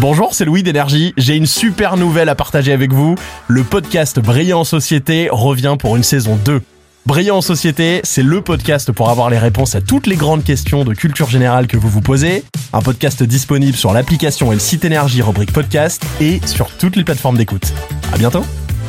Bonjour, c'est Louis d'Énergie. J'ai une super nouvelle à partager avec vous. Le podcast Brillant en Société revient pour une saison 2. Brillant en Société, c'est le podcast pour avoir les réponses à toutes les grandes questions de culture générale que vous vous posez. Un podcast disponible sur l'application et le site Énergie rubrique podcast et sur toutes les plateformes d'écoute. À bientôt.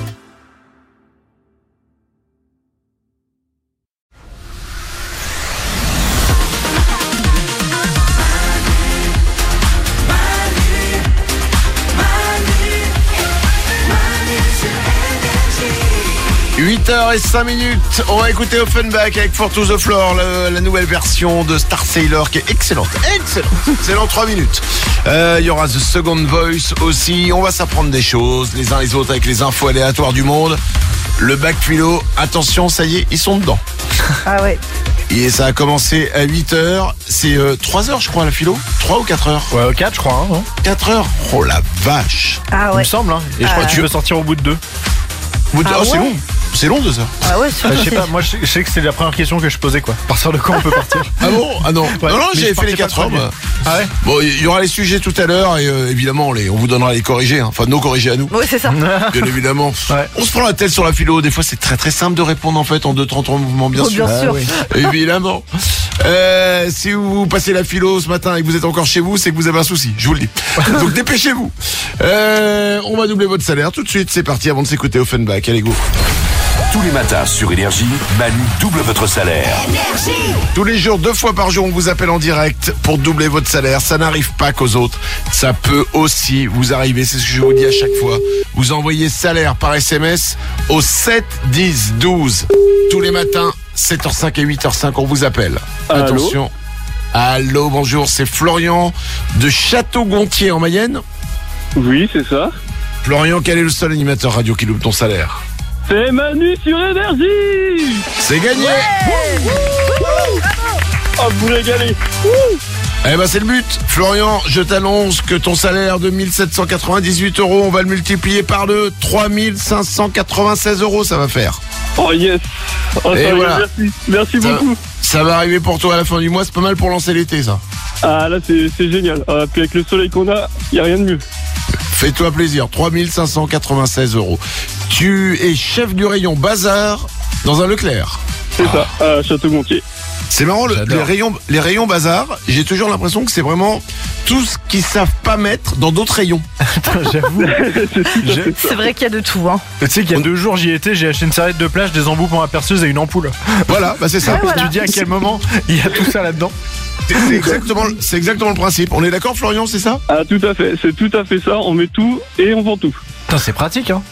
« 8h05, on va écouter Offenbach avec For to the Floor, la nouvelle version de Star Sailor qui est excellente. C'est dans 3 minutes. Il y aura The Second Voice aussi, on va s'apprendre des choses les uns les autres avec les infos aléatoires du monde. Le bac philo, attention, ça y est, ils sont dedans. Ah ouais. Et ça a commencé à 8h, c'est 3 heures je crois la philo, 3 ou 4 heures. Ouais, 4 je crois. Hein, 4 heures, oh la vache. Ah Il me ouais. semble, hein. Et je crois que tu veux sortir au bout de 2. Oh, c'est ouais. long. C'est long 2 heures. Ah ouais, Je sais pas, moi je sais que c'est la première question que je posais quoi. À partir de quand on peut partir? Ah bon? Ah non. Ouais, non, mais j'ai je fait les partais pas 4 heures. trop bien. Moi. Ah ouais? Bon, il y aura les sujets tout à l'heure et évidemment, on vous donnera les corrigés. Hein. Enfin, nos corrigés à nous. Ouais, c'est ça. Bien évidemment. Ouais. On se prend la tête sur la philo. Des fois, c'est très très simple de répondre en fait en 2-33 mouvements, bien Oh, sûr. bien sûr. oui. Évidemment. Si vous passez la philo ce matin et que vous êtes encore chez vous, c'est que vous avez un souci. Je vous le dis. Donc dépêchez-vous. On va doubler votre salaire tout de suite. C'est parti avant de s'écouter Offenbach. Allez go. Tous les matins sur Énergie, Manu double votre salaire. Tous les jours, 2 fois par jour, on vous appelle en direct pour doubler votre salaire. Ça n'arrive pas qu'aux autres. Ça peut aussi vous arriver. C'est ce que je vous dis à chaque fois. Vous envoyez salaire par SMS au 7 10 12. Tous les matins, 7h05 et 8h05, on vous appelle. Allô. Attention. Allô, bonjour, c'est Florian de Château-Gontier en Mayenne. Oui, c'est ça. Florian, quel est le seul animateur radio qui loupe ton salaire? C'est Manu sur Énergie. C'est gagné. Ah, vous régalez. Eh ben c'est le but. Florian, je t'annonce que ton salaire de 1798 €, on va le multiplier par 2, 3596 €, ça va faire. Oh yes. Oh, Et ça y est, voilà. Merci Ça- beaucoup. Ça va arriver pour toi à la fin du mois, c'est pas mal pour lancer l'été ça. Ah là, c'est génial. Ah, puis avec le soleil qu'on a, y a rien de mieux. Fais-toi plaisir, 3596 €. Tu es chef du rayon bazar dans un Leclerc. C'est ça, à Château-Gontier. C'est marrant, les rayons bazar, j'ai toujours l'impression que c'est vraiment tout ce qu'ils savent pas mettre dans d'autres rayons. J'avoue. C'est vrai qu'il y a de tout, hein. Tu sais qu'il y a 2 jours j'y étais, j'ai acheté une serviette de plage, des embouts pour ma perceuse et une ampoule. Voilà, bah c'est ça. Ouais, voilà. Tu dis à quel moment il y a tout ça là-dedans? C'est exactement le principe. On est d'accord Florian, c'est ça? Ah, tout à fait. C'est tout à fait ça. On met tout et on vend tout. Putain, c'est pratique hein.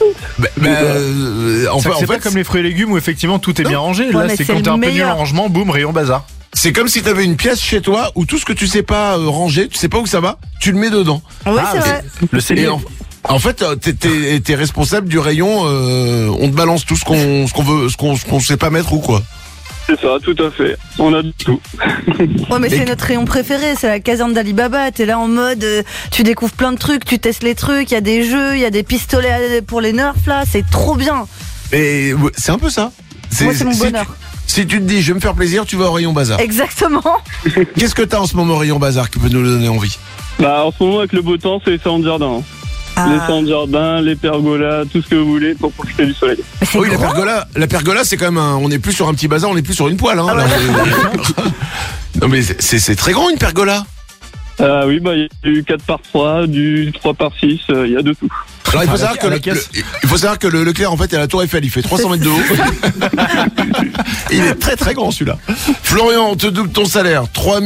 En C'est pas fait, comme les fruits et légumes où effectivement tout est bien rangé. Ouais, Là mais c'est c'est quand t'es le un peu nul meilleur. en rangement, boum, rayon bazar. c'est comme si t'avais une pièce chez toi où tout ce que tu sais pas ranger, tu sais pas où ça va, tu le mets dedans. Ouais, Ah, c'est vrai. Le Et cellier. en fait, t'es responsable du rayon. On te balance tout ce qu'on veut, ce qu'on sait pas mettre ou quoi. C'est ça, tout à fait. On a du tout. Ouais, mais Et- c'est notre rayon préféré, c'est la caserne d'Alibaba. T'es là en mode, tu découvres plein de trucs, tu testes les trucs, il y a des jeux, il y a des pistolets pour les nerfs là, c'est trop bien. Et c'est un peu ça. Moi, c'est mon si bonheur. Si tu te dis, je vais me faire plaisir, tu vas au rayon bazar. Exactement. Qu'est-ce que t'as en ce moment au rayon bazar qui peut nous donner envie? Bah, en ce moment, avec le beau temps, c'est les salons de jardin. Hein. Les Ah, salons de jardin, les pergolas, tout ce que vous voulez pour profiter du soleil. mais c'est Oui, grand. la pergola, c'est quand même on n'est plus sur un petit bazar, on n'est plus sur une poêle. Hein, Ah là, ouais. non mais c'est très grand une pergola. Ah oui, bah, il y a du 4x3, du 3x6, il y a de tout. Alors il faut À la- savoir que à la caisse. il faut savoir que le Leclerc en fait est à la Tour Eiffel, il fait 300 mètres de haut. Il est très très grand celui-là. Florian, on te double ton salaire,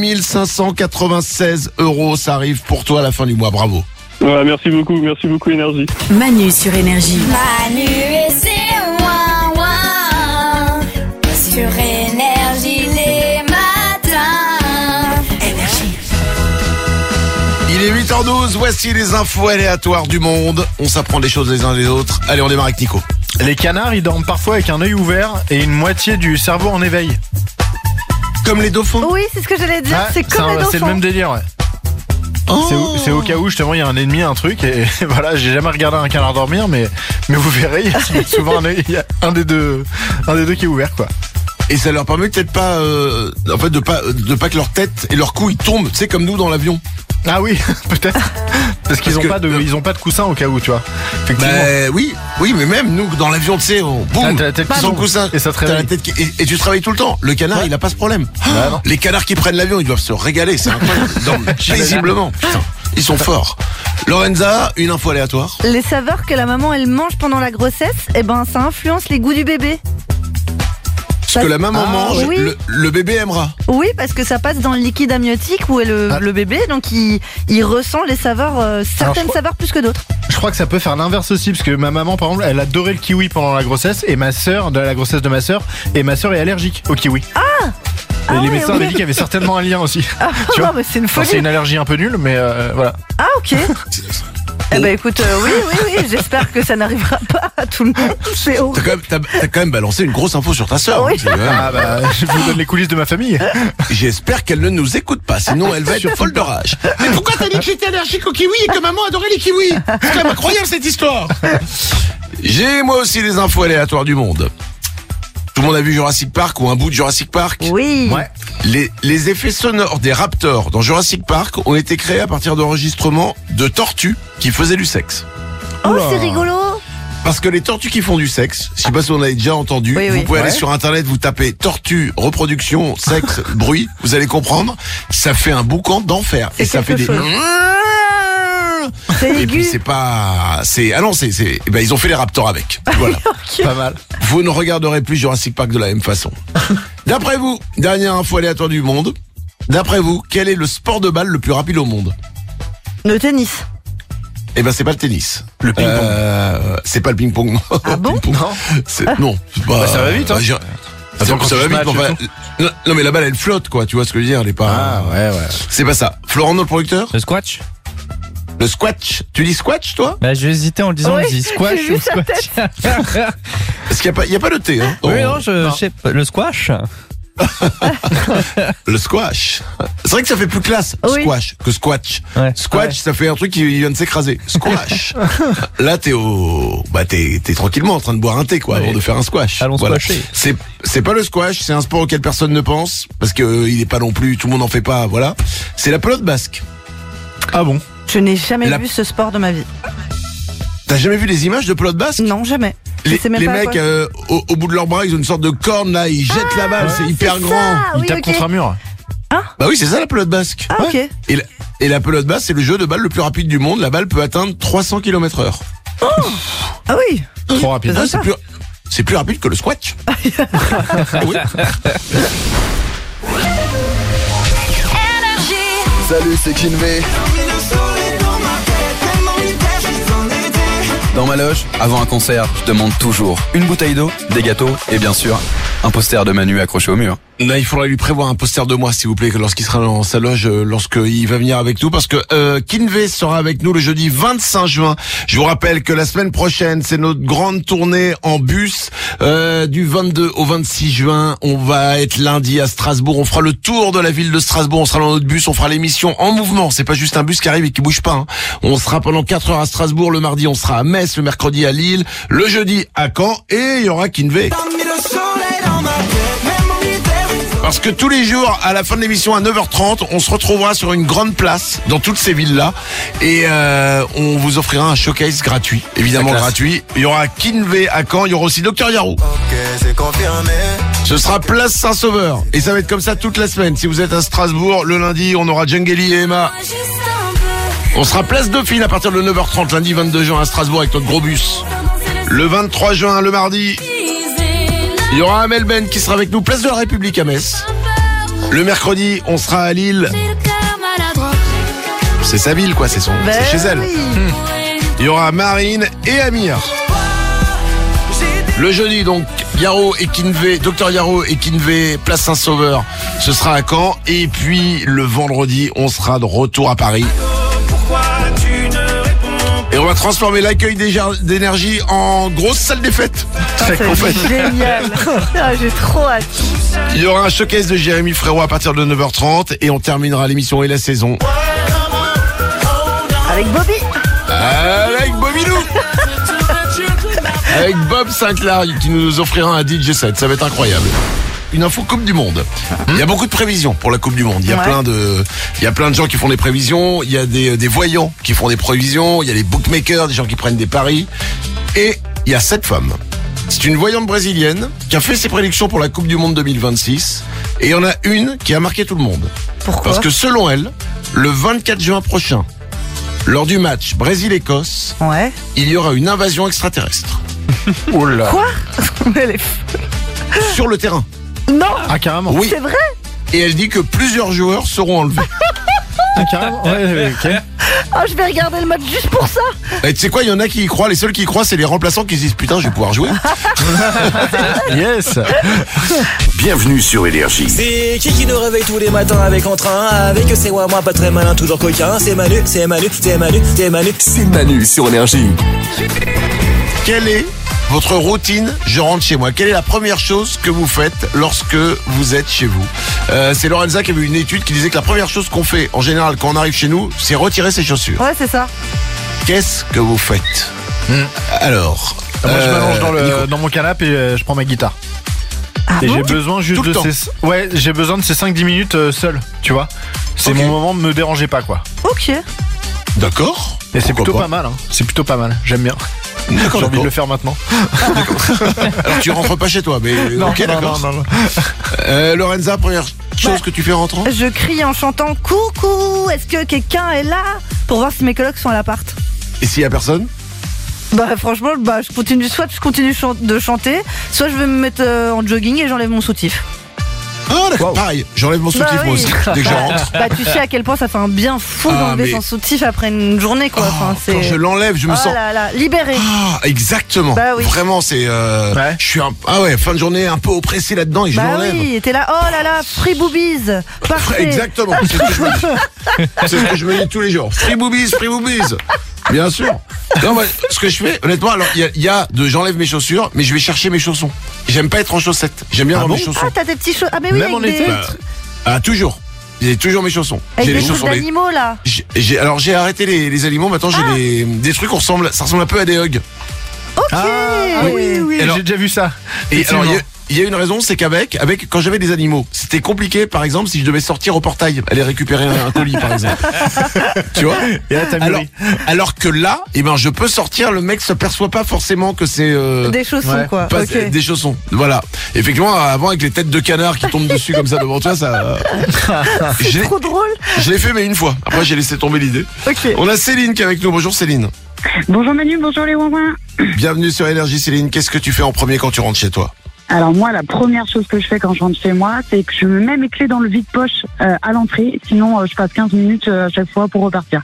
3596 €, ça arrive pour toi à la fin du mois, bravo. Ouais, merci beaucoup Énergie. Manu sur Énergie. Manu et ses ouin-ouin sur Énergie les matins. Il est 8h12, voici les infos aléatoires du monde. On s'apprend des choses les uns des autres. Allez, on démarre avec Nico. Les canards ils dorment parfois avec un œil ouvert et une moitié du cerveau en éveil. Comme les dauphins. Oui, c'est ce que j'allais dire, Ouais, c'est comme les c'est le dauphins. même délire ouais. Oh. C'est au cas où justement il y a un ennemi, un truc et voilà, j'ai jamais regardé un canard dormir mais vous verrez, il y a souvent il y a un des deux qui est ouvert quoi. Et ça leur permet peut-être pas, en fait, de pas que leur tête et leur cou ils tombent, tu sais, comme nous dans l'avion. Ah oui, peut-être. Parce qu'ils ont pas de coussin au cas où, tu vois. Effectivement. Oui, mais même nous dans l'avion, tu sais, boum, t'as la tête qui sans tombe. coussin, Et ça te t'as la réveille. tête et tu travailles tout le temps. Le canard, il a pas ce problème. non. Les canards qui prennent l'avion, ils doivent se régaler, c'est incroyable. Ils dorment paisiblement. Putain, ils sont forts. Lorenza, une info aléatoire. Les saveurs que la maman elle mange pendant la grossesse, ça influence les goûts du bébé. Ce que la maman mange, oui. le bébé aimera. Oui, parce que ça passe dans le liquide amniotique où est le bébé, donc il ressent les saveurs, certaines saveurs plus que d'autres. Je crois que ça peut faire l'inverse aussi, parce que ma maman, par exemple, elle adorait le kiwi pendant la grossesse, et ma sœur, de la grossesse de ma sœur, et ma sœur est allergique au kiwi. Et les ouais, médecins oui. avaient dit qu'il y avait certainement un lien aussi. Tu vois, mais c'est une Enfin, folie. c'est une allergie un peu nulle, mais voilà. Ah ok. Écoute, oui, j'espère que ça n'arrivera pas à tout le monde. C'est horrible. T'as quand même balancé une grosse info sur ta sœur. Oui. C'est quand même- Ah bah, je vous donne les coulisses de ma famille. J'espère qu'elle ne nous écoute pas, sinon elle va être folle de rage. Mais pourquoi t'as dit que j'étais allergique aux kiwis et que maman adorait les kiwis? C'est quand même incroyable cette histoire. J'ai moi aussi des infos aléatoires du monde. Tout le monde a vu Jurassic Park ou un bout de Jurassic Park? Oui. Ouais. Les effets sonores des raptors dans Jurassic Park ont été créés à partir d'enregistrements de tortues qui faisaient du sexe. Oh, c'est rigolo. Parce que les tortues qui font du sexe, je sais pas si on avait déjà entendu, Oui, vous oui. pouvez aller Ouais. sur internet, vous tapez tortue, reproduction, sexe, bruit, vous allez comprendre, ça fait un boucan d'enfer. C'est Et ça fait quelque des... chose. C'est Et puis aigu. c'est pas... ils ont fait les raptors avec. Voilà. Pas mal. Vous ne regarderez plus Jurassic Park de la même façon. D'après vous, dernière info aléatoire du monde, d'après vous, quel est le sport de balle le plus rapide au monde? Le tennis. C'est pas le tennis. Le ping-pong. C'est pas le ping-pong, non. Ah bon? Ping-pong. Non. Non, c'est pas... ça va vite, hein. Attends, quand ça tu va te vite, matches mais et enfin, non, mais la balle elle flotte, quoi, tu vois ce que je veux dire, elle est pas... ouais. C'est pas ça. Florent, notre producteur? Le squash. Le squash. Tu dis squash, toi? Bah, j'ai hésité en le disant, Oui, je dis squash j'ai vu ou sa squash. Parce qu'il y a pas de T, hein. Oui, non, je sais pas. Le squash. Le squash. C'est vrai que ça fait plus classe, Oui. squash, que squash. Ouais. Squash, ça fait un truc qui vient de s'écraser. Squash. Là, t'es tranquillement en train de boire un thé, quoi, avant de faire un squash. Allons squasher. C'est pas le squash, c'est un sport auquel personne ne pense, parce que il est pas non plus, tout le monde en fait pas, voilà. C'est la pelote basque. Ah bon? Je n'ai jamais La- vu ce sport de ma vie. T'as jamais vu les images de pelote basque? Non, jamais. Je Les sais même pas à mecs, quoi. au bout de leurs bras, ils ont une sorte de corne là, ils jettent la balle, c'est hyper c'est grand. ça. Ah Il oui, tape ok. contre un mur. Bah oui, c'est ça la pelote basque. Ah ok. Et la pelote basque, c'est le jeu de balle le plus rapide du monde. La balle peut atteindre 300 km/h. Ah oui. Trop rapide. C'est ça. C'est plus rapide que le squash. Oui. Salut, c'est Kinvé. Dans ma loge, avant un concert, je demande toujours une bouteille d'eau, des gâteaux et bien sûr, un poster de Manu accroché au mur. Là, il faudrait lui prévoir un poster de moi, s'il vous plaît, lorsqu'il sera dans sa loge, lorsqu'il va venir avec nous, parce que Kinvé sera avec nous le jeudi 25 juin. Je vous rappelle que la semaine prochaine, c'est notre grande tournée en bus du 22 au 26 juin. On va être lundi à Strasbourg. On fera le tour de la ville de Strasbourg. On sera dans notre bus. On fera l'émission en mouvement. C'est pas juste un bus qui arrive et qui bouge pas. Hein. On sera pendant 4 heures à Strasbourg. Le mardi, on sera à Metz. Le mercredi à Lille. Le jeudi à Caen. Et il y aura Kinvé. Parce que tous les jours, à la fin de l'émission à 9h30, on se retrouvera sur une grande place dans toutes ces villes-là et on vous offrira un showcase gratuit, évidemment gratuit. Il y aura Kinvé à Caen, il y aura aussi Dr Yaro. Ok, c'est confirmé. Ce sera place Saint-Sauveur et ça va être comme ça toute la semaine. Si vous êtes à Strasbourg, le lundi, on aura Djengeli et Emma. On sera place Dauphine à partir de 9h30, lundi 22 juin à Strasbourg avec notre gros bus. Le 23 juin, le mardi, il y aura Amel Ben qui sera avec nous, place de la République à Metz. Le mercredi, on sera à Lille. C'est sa ville, quoi, c'est chez elle. Oui. Il y aura Marine et Amir. Le jeudi, donc, Yaro et Kinvé, Dr Yaro et Kinvé, place Saint-Sauveur, ce sera à Caen. Et puis, le vendredi, on sera de retour à Paris. Et on va transformer l'accueil d'énergie en grosse salle des fêtes. En fait. C'est génial. Ah, j'ai trop hâte. Il y aura un showcase de Jérémy Frérot à partir de 9h30 et on terminera l'émission et la saison Avec Bobby. avec Bobby Lou. Avec Bob Sinclair qui nous offrira un DJ set, ça va être incroyable. une info Coupe du Monde. Il y a beaucoup de prévisions pour la Coupe du Monde. Il y a plein de gens qui font des prévisions. Il y a des voyants qui font des prévisions. Il y a les bookmakers, des gens qui prennent des paris. Et il y a cette femme. C'est une voyante brésilienne qui a fait ses prédictions pour la Coupe du Monde 2026. Et il y en a une qui a marqué tout le monde. Pourquoi? Parce que selon elle, le 24 juin prochain, lors du match Brésil-Écosse, Ouais. il y aura une invasion extraterrestre. Oh là. Quoi? Elle est- Sur le terrain. Non, Ah, carrément. Oui. c'est vrai? Et elle dit que plusieurs joueurs seront enlevés. Ah, carrément. Ouais, ok. Oh, je vais regarder le match juste pour ça. Et tu sais quoi, il y en a qui y croient. Les seuls qui y croient, c'est les remplaçants qui se disent putain, je vais pouvoir jouer. Yes. Bienvenue sur Énergie. C'est qui nous réveille tous les matins avec entrain, avec c'est moi pas très malin, toujours coquin. C'est Manu, c'est Manu, c'est Manu, c'est Manu. C'est Manu sur Énergie. Quelle est votre routine? Je rentre chez moi. Quelle est la première chose que vous faites lorsque vous êtes chez vous? C'est Lorenza qui a vu une étude qui disait que la première chose qu'on fait en général quand on arrive chez nous, c'est retirer ses chaussures. Ouais, c'est ça. Qu'est-ce que vous faites? Alors, Moi, je m'allonge Nico. dans mon canapé et je prends ma guitare. Ah Et bon? j'ai besoin juste Tout le de temps. j'ai besoin de ces 5-10 minutes seul, tu vois. C'est Ok. mon moment, me dérangez pas, quoi. Ok. D'accord. Et c'est Pourquoi plutôt pas pas mal, hein. C'est plutôt pas mal, j'aime bien. J'ai D'accord, envie de d'accord. le faire maintenant. Alors tu rentres pas chez toi, mais ok, d'accord. non. Lorenza, première chose que tu fais en rentrant? Je crie en chantant coucou, est-ce que quelqu'un est là? Pour voir si mes colocs sont à l'appart. Et s'il y a personne? Bah franchement, je continue, soit je continue de chanter, soit je vais me mettre en jogging et j'enlève mon soutif. Ah d'accord, pareil, j'enlève mon soutif Bah moi oui. aussi, dès que je rentre. Bah tu sais à quel point ça fait un bien fou Ah, d'enlever mais- son soutif après une journée quoi. Enfin, c'est... Quand je l'enlève, je me Oh sens... là là, libéré. Ah, exactement. Bah oui. Vraiment, c'est... Ouais. Je suis fin de journée un peu oppressé là-dedans et je Bah l'enlève. oui, t'es là, oh là là, free boobies. Parfait. Exactement, c'est ce que je me dis. C'est ce que je me dis tous les jours. Free boobies. Bien sûr. Non, moi, ce que je fais, honnêtement, alors j'enlève mes chaussures, mais je vais chercher mes chaussons. J'aime pas être en chaussettes. J'aime bien Ah avoir bon mes chaussons. Ah, t'as des petits chaussons. Ah mais oui, Même en avec été. des, Toujours. J'ai toujours mes chaussons. avec J'ai des les trucs chaussons. d'animaux là. J'ai arrêté les aliments. Maintenant, j'ai des trucs qui ressemblent. Ça ressemble un peu à des hugs. Ok. Ah oui, Alors- j'ai déjà vu ça. Et alors, Effectivement. il y a une raison, c'est qu'avec quand j'avais des animaux, c'était compliqué, par exemple, si je devais sortir au portail, aller récupérer un colis, par exemple. Tu vois? Et là, t'as mûri. Alors que là, je peux sortir, le mec se perçoit pas forcément que c'est Des chaussons Ouais. quoi. pas Ok. des chaussons. Voilà. Effectivement, avant avec les têtes de canard qui tombent dessus comme ça devant toi, ça. je l'ai- Trop drôle. je l'ai fait mais une fois. Après, j'ai laissé tomber l'idée. Ok. On a Céline qui est avec nous. Bonjour Céline. Bonjour Manu, bonjour les ouin-ouin. Bienvenue sur Énergie Céline. Qu'est-ce que tu fais en premier quand tu rentres chez toi? Alors moi, la première chose que je fais quand je rentre chez moi, c'est que je me mets mes clés dans le vide-poche à l'entrée. Sinon, je passe 15 minutes à chaque fois pour repartir.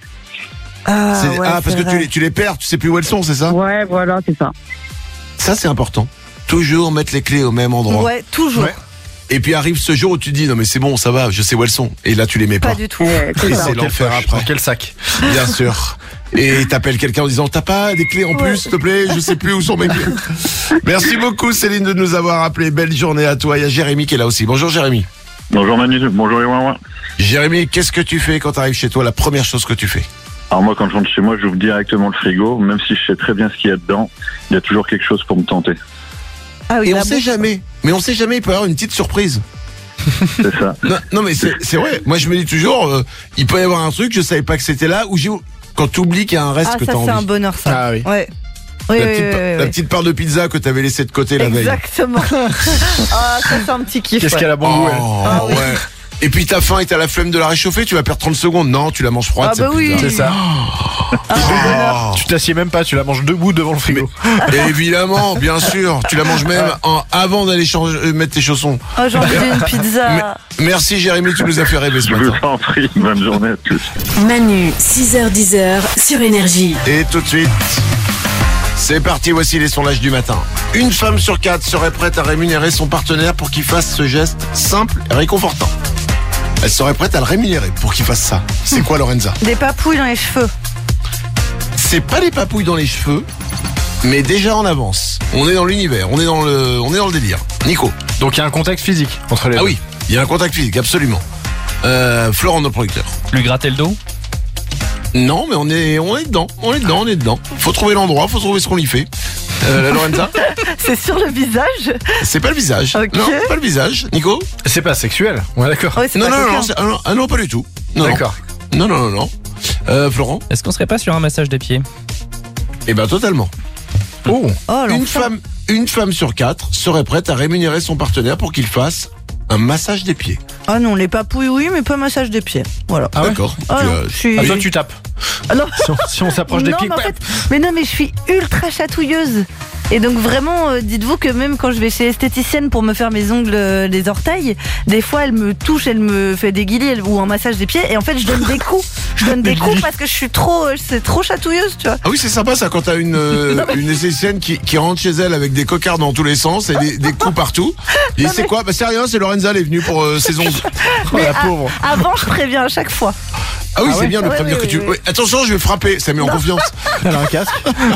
Ah, ouais, parce c'est que vrai. tu les perds, tu sais plus où elles sont, c'est ça? Ouais, voilà, c'est ça. Ça, c'est important. Toujours mettre les clés au même endroit. Ouais, toujours. Ouais. Et puis arrive ce jour où tu te dis non mais c'est bon, ça va, je sais où elles sont. Et là tu les mets pas. Pas du tout. Et c'est l'enfer Dans après. quel sac? Bien sûr. Et t'appelles quelqu'un en disant t'as pas des clés en plus, s'il te plaît, je sais plus où sont mes clés. Merci beaucoup Céline de nous avoir appelé. Belle journée à toi. Il y a Jérémy qui est là aussi. Bonjour Jérémy. Bonjour Manu, bonjour les ouin-ouin. Jérémy, qu'est-ce que tu fais quand t'arrives chez toi? La première chose que tu fais? Alors moi, quand je rentre chez moi, j'ouvre directement le frigo, même si je sais très bien ce qu'il y a dedans, il y a toujours quelque chose pour me tenter. Ah oui, Et on la sait bouffe. jamais. Mais on sait jamais, il peut y avoir une petite surprise. C'est ça. Non mais c'est vrai. Moi je me dis toujours, il peut y avoir un truc, je savais pas que c'était là, ou quand t'oublies qu'il y a un reste Ah que ça t'as c'est envie. un bonheur ça. Ah oui. Ouais. Oui, La, oui, petite, oui, oui, la oui. petite part de pizza que t'avais laissée de côté la veille. Exactement. Ah ça c'est un petit kiff. Qu'est-ce ouais. qu'elle a bon goût, elle. Ah oui. ouais. Et puis t'as faim et t'as la flemme de la réchauffer, tu vas perdre 30 secondes. Non, tu la manges froide, Ah bah cette oui. pizza. C'est ça. Oh. Tu t'assieds même pas, tu la manges debout devant le frigo. Et évidemment, bien sûr, tu la manges même avant d'aller mettre tes chaussons. Oh j'ai envie d'une pizza. Merci Jérémy, tu nous as fait rêver ce Je vous matin. en prie, bonne journée à tous. Manu, 6h-10h sur Énergie. Et tout de suite, c'est parti, voici les sondages du matin. Une femme sur 4 serait prête à rémunérer son partenaire pour qu'il fasse ce geste simple et réconfortant. Elle serait prête à le rémunérer pour qu'il fasse ça. C'est quoi Lorenza? Des papouilles dans les cheveux. C'est pas des papouilles dans les cheveux, mais déjà en avance. On est dans l'univers, on est dans le délire. Nico. Donc il y a un contact physique entre les deux. Ah oui, il y a un contact physique, absolument. Florent, notre producteur. Lui gratter le dos? Non, mais on est dedans. Faut trouver l'endroit, faut trouver ce qu'on y fait. Lorenza? C'est sur le visage. C'est pas le visage. Ok. Non, c'est pas le visage. Nico? C'est pas sexuel. Ouais, d'accord. Ouais, c'est Non, pas non, coquin. non, non, pas du tout. Non, D'accord. Non. Florent? Est-ce qu'on serait pas sur un massage des pieds? Eh ben, totalement. Oh. Oh, Une femme sur 4 serait prête à rémunérer son partenaire pour qu'il fasse un massage des pieds. Ah non, les papouilles, oui, mais pas massage des pieds. Voilà. Ah ouais. D'accord. Ah non, je suis... Ah, toi, tu tapes. Ah non. Si on s'approche des Non, pieds. mais en fait, mais non, mais je suis ultra chatouilleuse. Et donc vraiment, dites-vous que même quand je vais chez l'esthéticienne pour me faire mes ongles, les orteils, des fois elle me touche, elle me fait des guilis ou un massage des pieds. Et en fait, je donne des coups. Je donne des coups parce que je suis c'est trop chatouilleuse, tu vois. Ah oui, c'est sympa ça quand t'as une esthéticienne qui rentre chez elle avec des cocards dans tous les sens et des coups partout. Et c'est quoi? Bah c'est rien, c'est Lorenza, elle est venue pour ses ongles. Oh, la pauvre. Avant, je préviens à chaque fois. Ah oui, Ah c'est ouais. bien de Ouais, prévenir ouais, que tu... ouais. Ouais, attention, je vais frapper, ça met en confiance. Elle a un casque.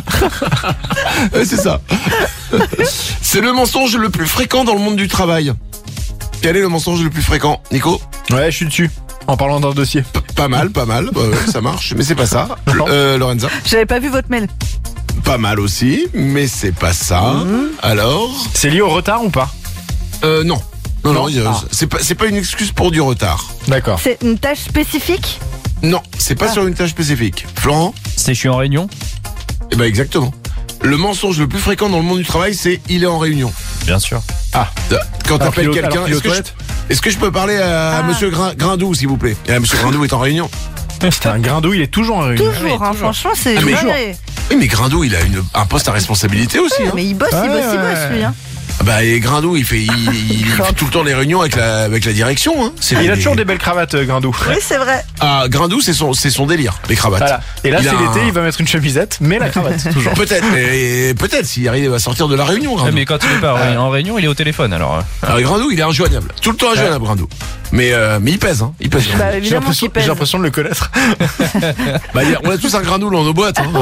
Ouais, c'est ça. C'est le mensonge le plus fréquent dans le monde du travail. Quel est le mensonge le plus fréquent, Nico? Ouais, je suis dessus. En parlant d'un dossier. Pas mal. Bah ouais, ça marche, mais c'est pas ça. Lorenza? J'avais pas vu votre mail. Pas mal aussi, mais c'est pas ça. Alors? C'est lié au retard ou pas? Non. Non, Ah. c'est pas une excuse pour du retard. D'accord. C'est une tâche spécifique? Non, c'est pas sur une tâche spécifique. Florent? C'est je suis en réunion? Eh ben exactement. Le mensonge le plus fréquent dans le monde du travail, c'est il est en réunion. Bien sûr. Ah. Quand t'appelles quelqu'un, alors qu'il est aux est-ce toilettes. que je peux parler à Monsieur Grindou, s'il vous plaît? Monsieur Grindou est en réunion. Putain, un Grindou, il est toujours en réunion. Toujours, hein, franchement, c'est Ah, mais vrai. Oui, mais Grindou, il a un poste à responsabilité aussi. Hein. Mais il bosse, lui, hein. Bah, et Grindou, il fait tout le temps les réunions avec la direction. Hein. Il a toujours des belles cravates, Grindou. Oui, c'est vrai. Ah, Grindou, c'est son délire, les cravates. Voilà. Et là, Il c'est a l'été, il va mettre une chemisette, mais la cravate, toujours. Peut-être s'il arrive à sortir de la réunion, Grindou. Mais quand il est pas en réunion, il est au téléphone alors. Alors, Grindou, il est injoignable. Tout le temps injoignable, Grindou. Mais il pèse, hein. Il pèse. Bah, J'ai évidemment qu'il pèse. l'impression de le connaître. Bah, on a tous un Grindou dans nos boîtes. Hein.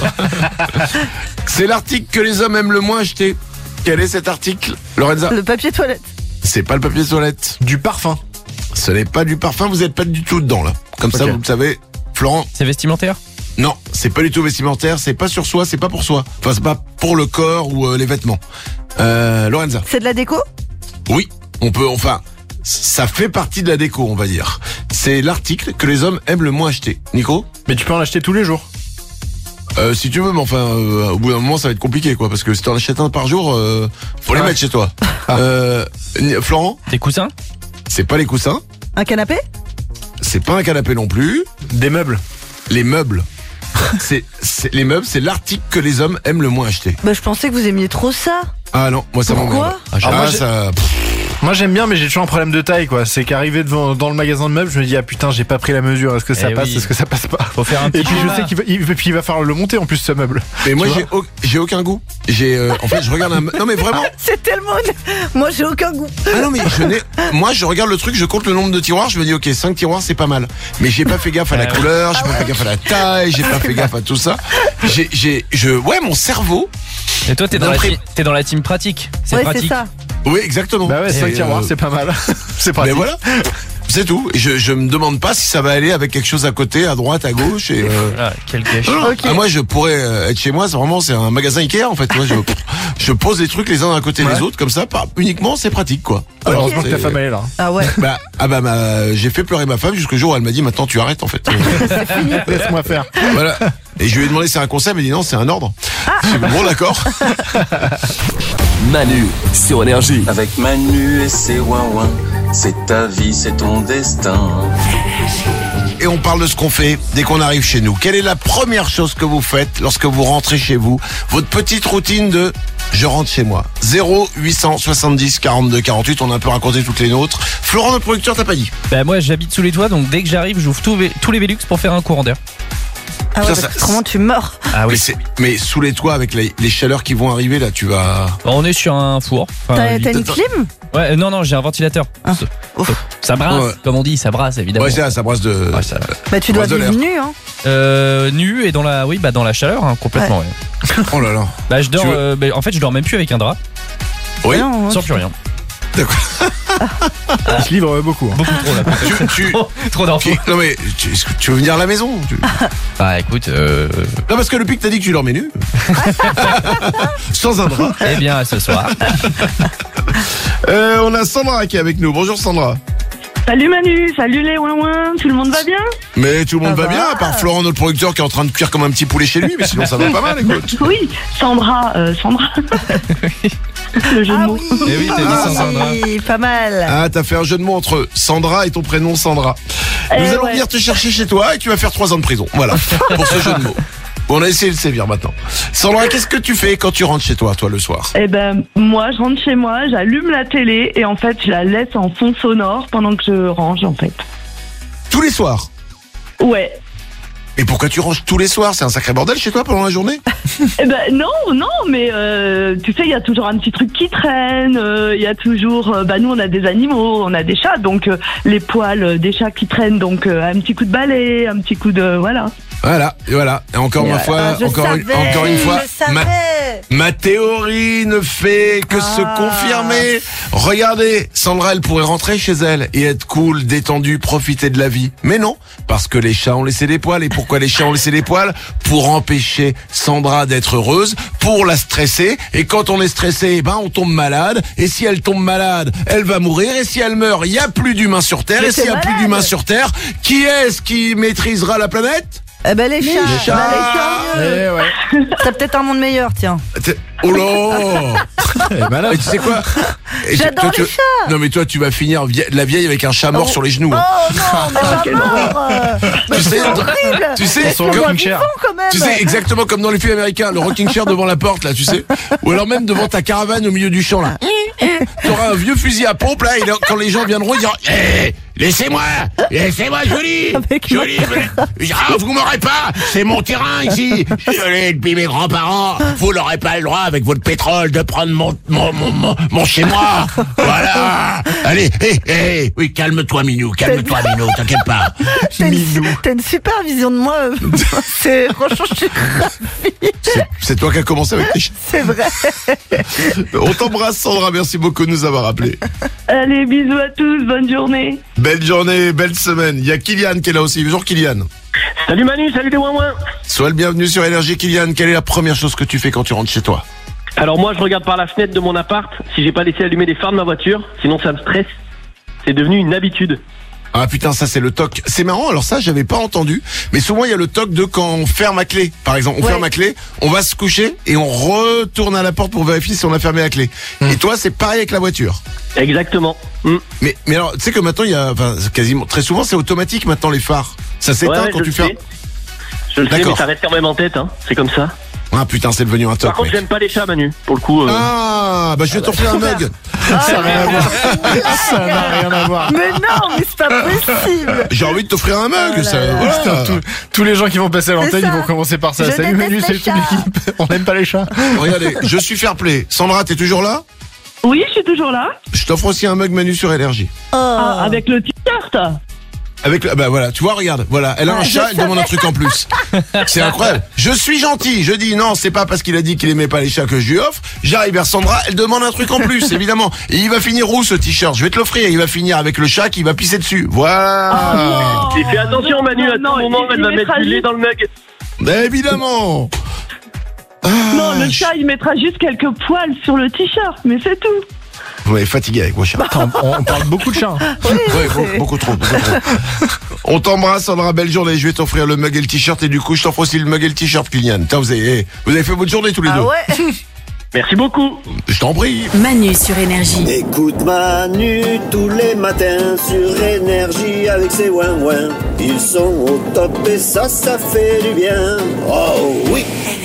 C'est l'article que les hommes aiment le moins acheter. Quel est cet article, Lorenza? Le papier toilette. C'est pas le papier toilette. Du parfum. Ce n'est pas du parfum, vous êtes pas du tout dedans, là. Comme ça, Ok. vous le savez. Florent? C'est vestimentaire? Non, c'est pas du tout vestimentaire, c'est pas sur soi, c'est pas pour soi. Enfin, c'est pas pour le corps ou les vêtements. Lorenza? C'est de la déco? Oui, ça fait partie de la déco, on va dire. C'est l'article que les hommes aiment le moins acheter. Nico? Mais tu peux en acheter tous les jours. Si tu veux, mais enfin, au bout d'un moment, ça va être compliqué, quoi, parce que si t'en achètes un par jour, faut les mettre chez toi. Florent? Des coussins? C'est pas les coussins, Un canapé? c'est pas un canapé non plus. Des meubles. Les meubles. Les meubles, c'est l'article que les hommes aiment le moins acheter. Bah, je pensais que vous aimiez trop ça. Ah non, moi ça Pourquoi m'emmerde. moi, Ça. Moi, j'aime bien, mais j'ai toujours un problème de taille, quoi. C'est qu'arriver dans le magasin de meubles, je me dis, ah putain, j'ai pas pris la mesure. Est-ce que ça Eh passe? oui. Est-ce que ça passe pas? Faut faire un petit Et puis, je schéma. sais qu'il va falloir le monter, en plus, ce meuble. Mais moi Tu j'ai aucun goût. En fait, je regarde non mais vraiment. C'est tellement... Moi, j'ai aucun goût. Ah non mais moi je regarde le truc, je compte le nombre de tiroirs, je me dis ok 5 tiroirs c'est pas mal. Mais j'ai pas fait gaffe à la couleur, j'ai pas fait gaffe à la taille, j'ai pas fait gaffe à tout ça. Mon cerveau. Et toi, t'es dans la team pratique. C'est Ouais, c'est pratique. ça. Oui exactement. Bah ouais, 5 Et, tiroirs, c'est pas mal. C'est Mais pratique. voilà. C'est tout. Et je me demande pas si ça va aller avec quelque chose à côté, à droite, à gauche. Et Ah, quel gâchis. non, non. Ok. Ah, moi je pourrais être chez moi, c'est un magasin Ikea en fait. Moi, je pose les trucs les uns à côté des autres comme ça, uniquement c'est pratique quoi. Alors, Heureusement que ta c'est- femme elle est là. Ah ouais. J'ai fait pleurer ma femme jusqu'au jour où elle m'a dit maintenant tu arrêtes en fait. Laisse-moi faire. Voilà. Et je lui ai demandé c'est un conseil, elle m'a dit non c'est un ordre. J'ai dit, bon d'accord. Manu sur Énergie. Avec Manu et ses ouin-ouin, c'est ta vie, c'est ton destin. Et on parle de ce qu'on fait dès qu'on arrive chez nous. Quelle est la première chose que vous faites lorsque vous rentrez chez vous? Votre petite routine de je rentre chez moi. 0870 42 48, on a un peu raconté toutes les nôtres. Florent, notre producteur, t'as pas dit? Bah moi j'habite sous les toits, donc dès que j'arrive j'ouvre tous les Velux pour faire un courant d'air. Ah ouais, Ça, parce que autrement, tu meurs. Ah oui. Mais sous les toits avec les chaleurs qui vont arriver là, tu vas... On est sur un four. Enfin, T'as une clim? Ouais, non, j'ai un ventilateur. Ça brasse, Ouais. comme on dit, ça brasse évidemment. Ouais, ça brasse de... Ouais, ça- Bah, tu dois brasse de vivre l'air. nu, hein. Nu et dans la chaleur, hein, complètement. Ouais. Ouais. Oh là là. Bah je dors. Tu veux- En fait, je dors même plus avec un drap. Oui. Non, Sans plus rien. D'accord. Il se livre beaucoup. Beaucoup trop là. Trop d'infos. Non mais, tu veux venir à la maison? Bah écoute, Non parce que depuis que t'as dit que tu dormais nu. Sans un drap. eh bien à ce soir. On a Sandra qui est avec nous. Bonjour Sandra. Salut Manu, salut les ouin-ouin, tout le monde va bien? Mais tout le monde va bien, à part Florent, notre producteur, qui est en train de cuire comme un petit poulet chez lui, mais sinon ça va pas mal, écoute. Oui, Sandra. Le jeu de mots. Eh oui, t'as dit Sandra. Oui, pas mal. Ah, t'as fait un jeu de mots entre Sandra et ton prénom Sandra. Nous allons venir te chercher chez toi et tu vas faire 3 ans de prison. Voilà, pour ce jeu de mots. Bon, on a essayé de sévir maintenant. Sandra, qu'est-ce que tu fais quand tu rentres chez toi le soir? Eh ben, moi, je rentre chez moi, j'allume la télé et en fait, je la laisse en fond sonore pendant que je range, en fait. Tous les soirs? Ouais. Et pourquoi tu ranges tous les soirs? C'est un sacré bordel chez toi pendant la journée? Eh ben, non, mais tu sais, il y a toujours un petit truc qui traîne, il y a toujours... nous, on a des animaux, on a des chats, donc les poils des chats qui traînent, donc un petit coup de balai, un petit coup de... Voilà. Voilà. Et encore une fois, ma théorie ne fait que se confirmer. Regardez, Sandra, elle pourrait rentrer chez elle et être cool, détendue, profiter de la vie. Mais non, parce que les chats ont laissé des poils. Et pourquoi les chats ont laissé des poils? Pour empêcher Sandra d'être heureuse, pour la stresser. Et quand on est stressé, on tombe malade. Et si elle tombe malade, elle va mourir. Et si elle meurt, il n'y a plus d'humains sur Terre. Et s'il n'y a plus d'humains sur Terre, qui est-ce qui maîtrisera la planète? Eh ben les chats. Les chats. T'as peut-être un monde meilleur, tiens. Oh là. Et tu sais quoi? J'adore les chats. Non mais toi tu vas finir la vieille avec un chat mort sur les genoux. Oh non, mais pas mort. Tu sais, sur le rocking chair. Tu sais exactement comme dans les films américains, le rocking chair devant la porte là, tu sais. Ou alors même devant ta caravane au milieu du champ là. Tu auras un vieux fusil à pompe là, et quand les gens viendront, ils diront laissez-moi Jolie, vous m'aurez pas, c'est mon terrain ici. Je l'ai depuis mes grands-parents. Vous n'aurez pas le droit avec votre pétrole de prendre mon chez moi. Voilà. Allez, oui, calme-toi Minou, t'inquiète pas. T'as une super vision de moi. Franchement, je suis ravie. C'est toi qui as commencé avec tes chats. C'est vrai. On t'embrasse Sandra, merci beaucoup de nous avoir appelés. Allez, bisous à tous, bonne journée. Belle journée, belle semaine. Il y a Kylian qui est là aussi. Bonjour Kylian. Salut Manu, salut les ouin-ouin. Sois le bienvenu sur Énergie. Kylian, quelle est la première chose que tu fais quand tu rentres chez toi? Alors moi je regarde par la fenêtre de mon appart si j'ai pas laissé allumer les phares de ma voiture, sinon ça me stresse. C'est devenu une habitude. Ah putain, ça c'est le toc. C'est marrant, alors ça j'avais pas entendu, mais souvent il y a le toc de quand on ferme à clé. Par exemple, on ferme à clé, on va se coucher et on retourne à la porte pour vérifier si on a fermé à clé. Et toi c'est pareil avec la voiture? Exactement. Mais alors, tu sais que maintenant il y a, quasiment, très souvent c'est automatique maintenant les phares. Ça s'éteint quand tu fermes. Je le sais, mais ça reste quand même en tête, c'est comme ça. Ah putain, c'est devenu un toc. Par contre, j'aime pas les chats, Manu, pour le coup. Ah, je vais t'offrir un mug. Ça n'a rien à voir. Ça n'a rien à voir. Mais non, mais c'est pas possible. J'ai envie de t'offrir un mug. Tous les gens qui vont passer à l'antenne, ils vont commencer par ça. Salut Manu, c'est toute l'équipe. On n'aime pas les chats. Regardez, je suis fair play. Sandra, t'es toujours là? Oui, je suis toujours là. Je t'offre aussi un mug Manu sur Énergie. Avec le t-shirt. Voilà, tu vois, regarde, voilà, elle a un chat, elle demande un truc en plus. C'est incroyable. Je suis gentil, je dis non, c'est pas parce qu'il a dit qu'il aimait pas les chats que je lui offre. J'arrive vers Sandra, elle demande un truc en plus, évidemment. Et il va finir où ce t-shirt? Je vais te l'offrir, il va finir avec le chat qui va pisser dessus. Voilà. Et fais attention Manu, à tout moment, elle va mettre du lait dans le mug. Évidemment. Non, le chat, il mettra juste quelques poils sur le t-shirt, mais c'est tout. Vous m'avez fatigué avec vos chats. On parle beaucoup de chats. Oui, beaucoup trop. On t'embrasse, Sandra, belle journée. Je vais t'offrir le mug et le t-shirt et du coup, je t'offre aussi le mug et le t-shirt, Kylian. Vous avez fait votre journée tous les deux. Ouais. Merci beaucoup. Je t'en prie. Manu sur Énergie. Écoute Manu tous les matins sur Énergie avec ses ouin-ouin. Ils sont au top et ça fait du bien. Oh oui.